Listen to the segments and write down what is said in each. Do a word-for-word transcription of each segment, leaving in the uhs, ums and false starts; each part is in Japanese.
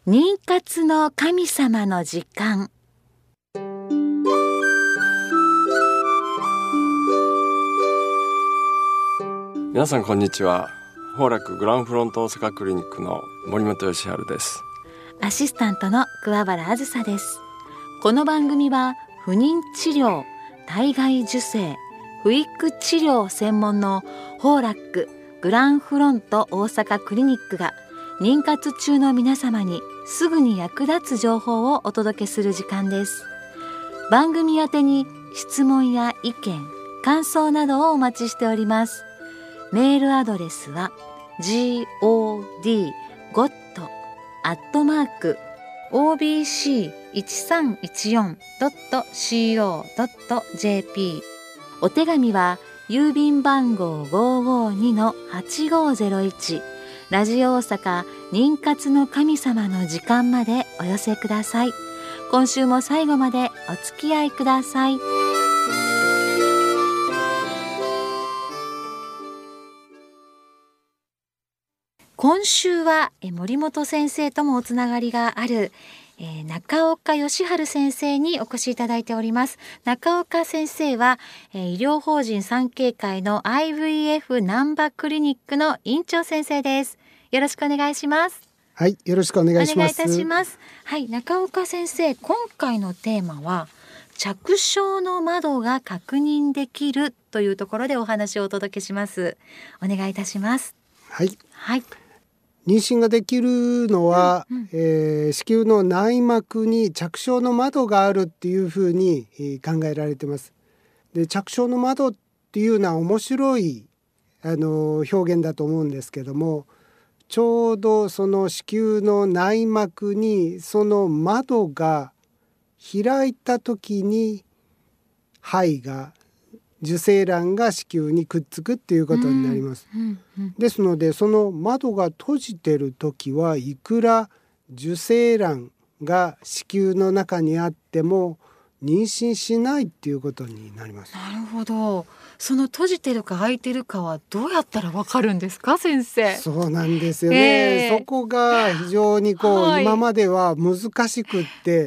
妊活の神様の時間。 皆さんこんにちは。宝楽グランフロント大阪クリニックの森本義治です。 アシスタントの桑原あずさです。この番組は不妊治療、体外受精、不育治療専門の宝楽グランフロント大阪クリニックが妊活中の皆様にすぐに役立つ情報をお届けする時間です。番組宛てに質問や意見、感想などをお待ちしております。メールアドレスは ジーオーディーゴット アットマーク オービーシーいちさんいちよん ドット シーオー ドット ジェーピー。 お手紙は郵便番号 ごーごーにのはちごーぜろいち、ラジオ大阪妊活の神様の時間までお寄せください。今週も最後までお付き合いください。今週は森本先生ともおつながりがある、えー、中岡義治先生にお越しいただいております。中岡先生は、えー、医療法人産経会の アイブイエフ 難波クリニックの院長先生です。よろしくお願いします。 はい、よろしくお願いします。 お願いいたします。はい、中岡先生、今回のテーマは着床の窓が確認できるというところでお話をお届けします。お願いいたします。 はい、 はい、 妊娠ができるのは、うんうんえー、子宮の内膜に着床の窓があるっていうふうに、えー、考えられています。で、着床の窓っていうのは面白いあの表現だと思うんですけども、ちょうどその子宮の内膜にその窓が開いた時に胚が受精卵が子宮にくっつくっていうことになります、うんうんうん、ですのでその窓が閉じてる時はいくら受精卵が子宮の中にあっても妊娠しないっていうことになります。 なるほど。その閉じてるか開いてるかはどうやったらわかるんですか、先生。 そうなんですよね、えー、そこが非常にこう、はい、今までは難しくって、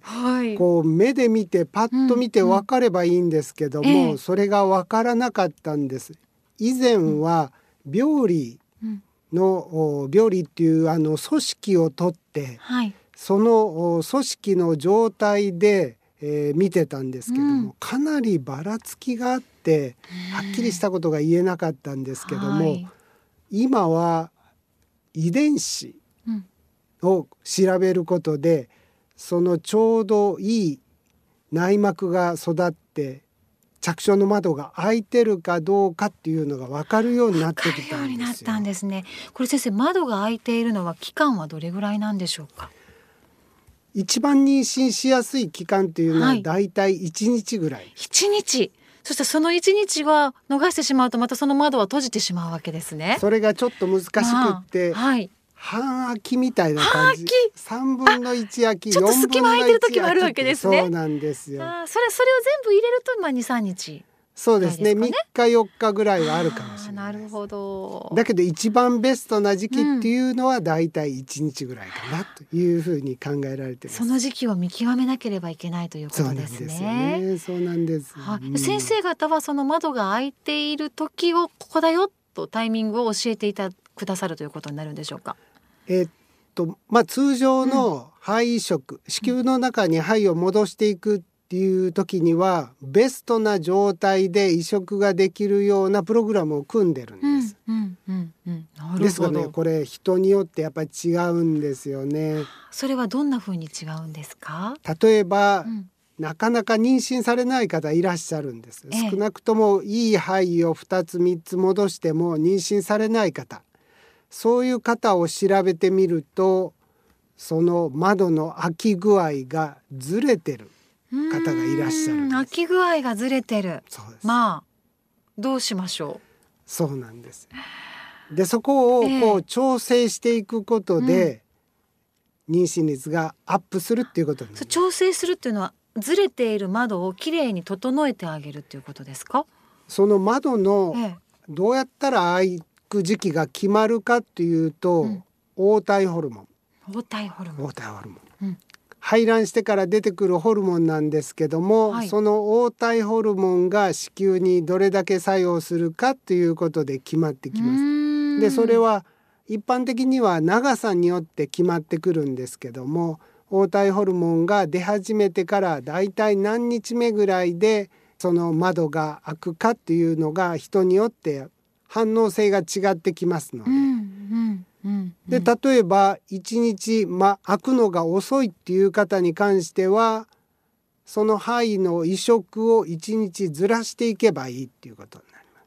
はい、こう目で見てパッと見て分かればいいんですけども、うんうん、それが分からなかったんです。以前は病理の、うん、病理っていうあの組織を取って、はい、その組織の状態でえー、見てたんですけども、うん、かなりばらつきがあってはっきりしたことが言えなかったんですけども、はい、今は遺伝子を調べることでそのちょうどいい内膜が育って着床の窓が開いてるかどうかっていうのが分かるようになってきたんですよ。分かるようになったんですね。 これ先生、窓が開いているのは期間はどれぐらいなんでしょうか。 一番妊娠しやすい期間というのはだいたいいちにちぐらい、はい、 いちにち。そしてそのいちにちは逃してしまうとまたその窓は閉じてしまうわけですね。 それがちょっと難しくって、まあはい、半空きみたいな感じ。さんぶんのいち空き、 ちょっと隙間空いてる時もあるわけですね。 そうなんですよ。 あ、それそれを全部入れるとまあ にさんにち。 そうですね、みっかよっかぐらいはあるかもしれない。 なるほど。 だけど一番ベストな時期っていうのはだいたいいちにちぐらいかなというふうに考えられてます。 その時期を見極めなければいけないということですね。 そうなんですよね。そうなんです、 うん、先生方はその窓が開いている時をここだよとタイミングを教えていたくださるということになるんでしょうか。 えーっとまあ、通常の胚移植、うん、子宮の中に胚を戻していくっていう時にはベストな状態で移植ができるようなプログラムを組んでるんです、うんうんうんうん、ですがね、これ人によってやっぱり違うんですよね。 それはどんな風に違うんですか。 例えば、うん、なかなか妊娠されない方いらっしゃるんです、ええ、少なくともいい胚をふたつみっつ戻しても妊娠されない方、そういう方を調べてみるとその窓の開き具合がずれてる方がいらっしゃるんです。 開き具合がずれてる。そうです。まあどうしましょう。 そうなんです。でそこをこう調整していくことで、えー、妊娠率がアップするっていうことになります。 調整するっていうのはずれている窓をきれいに整えてあげるっていうことですか。 その窓のどうやったら開く時期が決まるかっていうと、うん、黄体ホルモン黄体ホルモン。 黄体ホルモン、 うん、 排卵してから出てくるホルモンなんですけども、はい、その黄体ホルモンが子宮にどれだけ作用するかということで決まってきます。でそれは一般的には長さによって決まってくるんですけども、黄体ホルモンが出始めてからだいたい何日目ぐらいでその窓が開くかっていうのが人によって反応性が違ってきますので、うんうんうん、で例えばいちにち、ま、開くのが遅いっていう方に関してはその胚の移植をいちにちずらしていけばいいっていうことになります。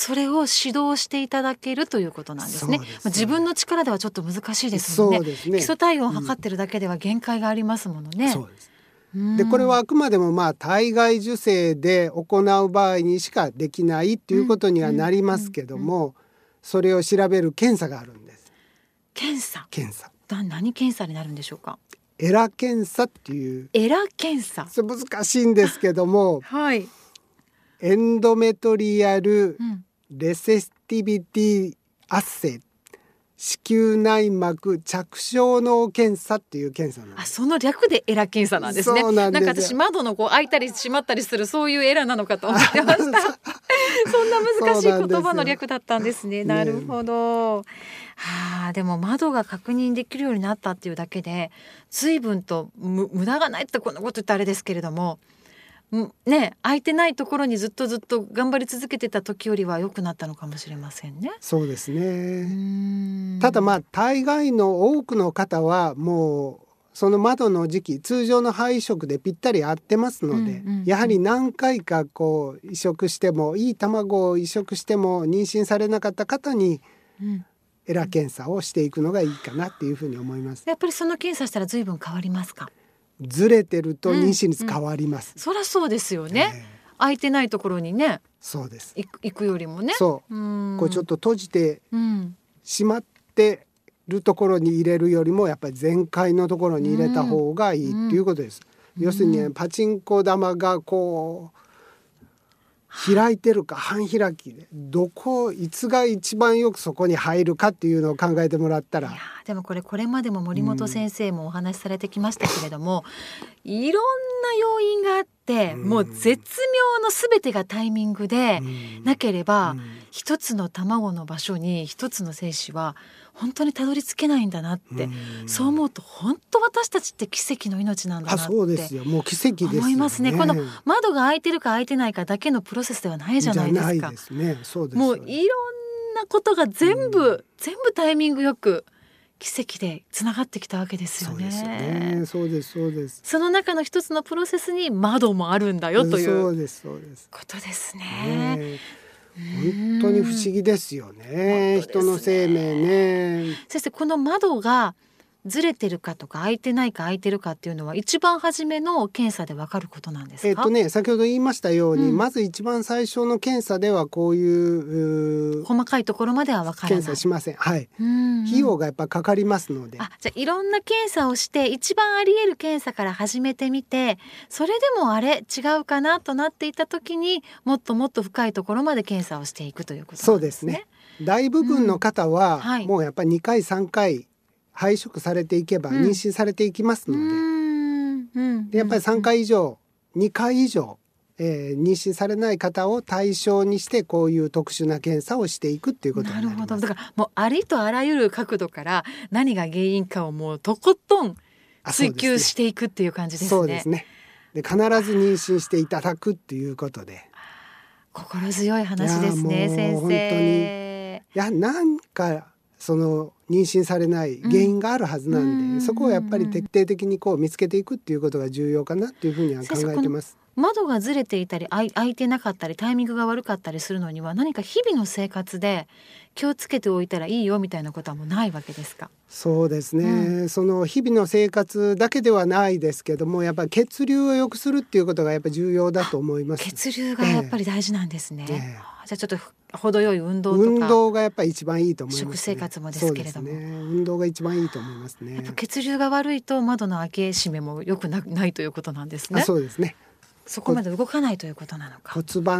それを指導していただけるということなんですね。ですね、自分の力ではちょっと難しいですもんね。そうですね、基礎体温を測ってるだけでは限界がありますものね。うん、そうです。 でこれはあくまでもまあ体外受精で行う場合にしかできないっていうことにはなりますけども、それを調べる検査があるんです。 検査検査だ何検査になるんでしょうか。 エラ検査っていうエラ検査、 それ難しいんですけども、 はい、 エンドメトリアルレセスティビティアッセイ、子宮内膜着床脳検査っていう検査なんです。 あ、その略でエラ検査なんですね。 そうなんですよ。 なんか私窓のこう開いたり閉まったりするそういうエラなのかと思ってました。そんな難しい言葉の略だったんですね。なるほど。はあ、でも窓が確認できるようになったっていうだけで随分とむ無駄がないってこんなこと言ってあれですけれども、ね、空いてないところにずっとずっと頑張り続けてた時よりは良くなったのかもしれませんね。 そうですね。ただまあ大概の多くの方はもうその窓の時期通常の胚移植でぴったり合ってますので、うんうんうん、やはり何回かこう移植してもいい卵を移植しても妊娠されなかった方に、うんエラ検査をしていくのがいいかなっていうふうに思います。 やっぱりその検査したら随分変わりますか。 ずれてると妊娠率変わります。 うんうん、そりゃそうですよね、えー、空いてないところにね、 そうです行くよりもね、 そううんこうちょっと閉じてしまってるところに入れるよりもやっぱり全開のところに入れた方がいいっていうことです。うん、要するに、ね、パチンコ玉がこう開いてるか半開きでどこいつが一番よくそこに入るかっていうのを考えてもらったら、いやでもこれこれまでも森本先生もお話しされてきましたけれども、うん、いろんな要因があって、うん、もう絶妙の全てがタイミングでなければ、うん、一つの卵の場所に一つの精子は本当にたどり着けないんだなって、うん、そう思うと本当私たちって奇跡の命なんだなって。あ、そうですよ、もう奇跡ですよね。思いますね。この窓が開いてるか開いてないかだけのプロセスではないじゃないですか。じゃないですね。そうです。もういろんなことが全部、うん、全部タイミングよく奇跡でつながってきたわけですよね。そうですよね。そうですそうです。その中の一つのプロセスに窓もあるんだよという、そうですそうですことですね。ね、 本当に不思議ですよね。人の生命ね。 先生、この窓がずれてるかとか開いてないか開いてるかっていうのは一番初めの検査で分かることなんですか。 えっとね、先ほど言いましたように、うん、まず一番最初の検査ではこういう細かいところまでは分からない、 検査しません。はい、うん費用がやっぱかかりますので。 あ、じゃあいろんな検査をして一番あり得る検査から始めてみて、それでもあれ違うかなとなっていた時にもっともっと深いところまで検査をしていくということなんですね。そうですね。 大部分の方は、うんはい、もうやっぱりにかいさんかい配色されていけば妊娠されていきますので、うんうん、でやっぱりさんかい以上にかい以上、えー、妊娠されない方を対象にしてこういう特殊な検査をしていくっていうことになります。なるほど。だからもうありとあらゆる角度から何が原因かをもうとことん追求していくっていう感じですね。そうですね。で必ず妊娠していただくっていうことで心強い話ですね。先生本当にいやなんかその妊娠されない原因があるはずなんで、うん、そこをやっぱり徹底的にこう見つけていくっていうことが重要かなっていうふうには考えてます。 窓がずれていたり開いてなかったりタイミングが悪かったりするのには何か日々の生活で気をつけておいたらいいよみたいなことはもうないわけですか。 そうですね、うん、その日々の生活だけではないですけどもやっぱり血流を良くするっていうことがやっぱり重要だと思います。 血流がやっぱり大事なんですね、ええ、じゃあちょっと程よい運動とか運動がやっぱり一番いいと思います、ね、 食生活もですけれども、 そうですね、運動が一番いいと思いますね。 やっぱ血流が悪いと窓の開け閉めも良く な, ないということなんですね。 あ、そうですね。 そこまで動かないということなのか。 骨盤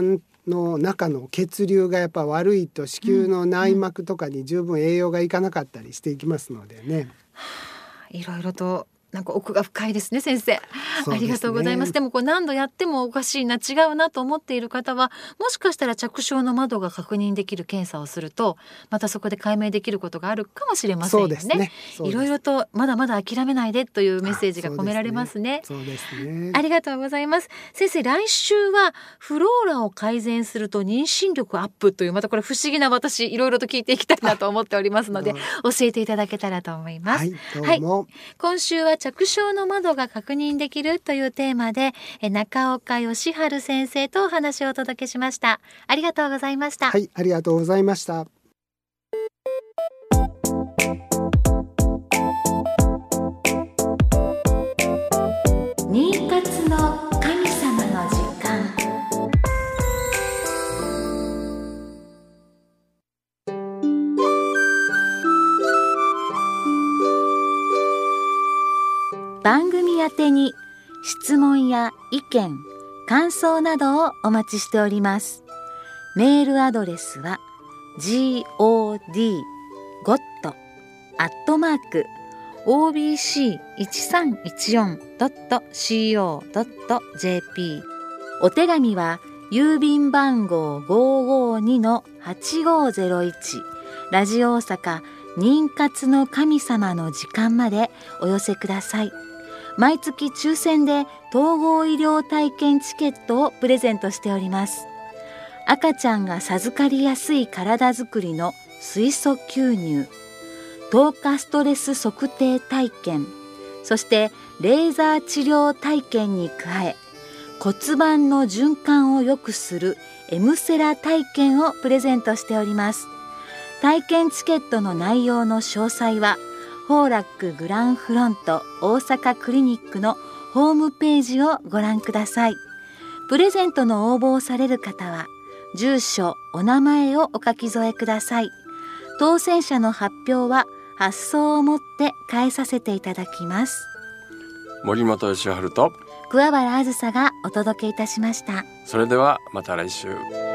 の中の血流がやっぱ悪いと子宮の内膜とかに十分栄養がいかなかったりしていきますのでね、 はあ、いろいろとなんか奥が深いですね先生。ありがとうございます。でもこう何度やってもおかしいな、違うなと思っている方は、もしかしたら着床の窓が確認できる検査をするとまたそこで解明できることがあるかもしれませんよね。そうですね。いろいろとまだまだ諦めないでというメッセージが込められますね。 そうですね。 ありがとうございます。先生、来週はフローラを改善すると妊娠力アップという、またこれ不思議な、私いろいろと聞いていきたいなと思っておりますので教えていただけたらと思います。 はい、どうも、はい、 今週は着床の窓が確認できるというテーマで中岡義治先生とお話をお届けしました。ありがとうございました。 はい、ありがとうございました。 妊活の神様の時間。番組宛てに質問や意見、感想などをお待ちしております。メールアドレスは ジーオーディーゴット アットマーク オービーシーいちさんいちよん ドット シーオー ドット ジェーピー。 お手紙は郵便番号 ごーごーにのはちごーぜろいち ラジオ大阪妊活の神様の時間までお寄せください。毎月抽選で統合医療体験チケットをプレゼントしております。赤ちゃんが授かりやすい体づくりの水素吸入、透過ストレス測定体験、そしてレーザー治療体験に加え、骨盤の循環を良くするエムセラ体験をプレゼントしております。体験チケットの内容の詳細はホーラックグランフロント大阪クリニックのホームページをご覧ください。プレゼントの応募をされる方は住所、お名前をお書き添えください。当選者の発表は発送をもって返させていただきます。 森本義治と桑原あずさがお届けいたしました。 それではまた来週。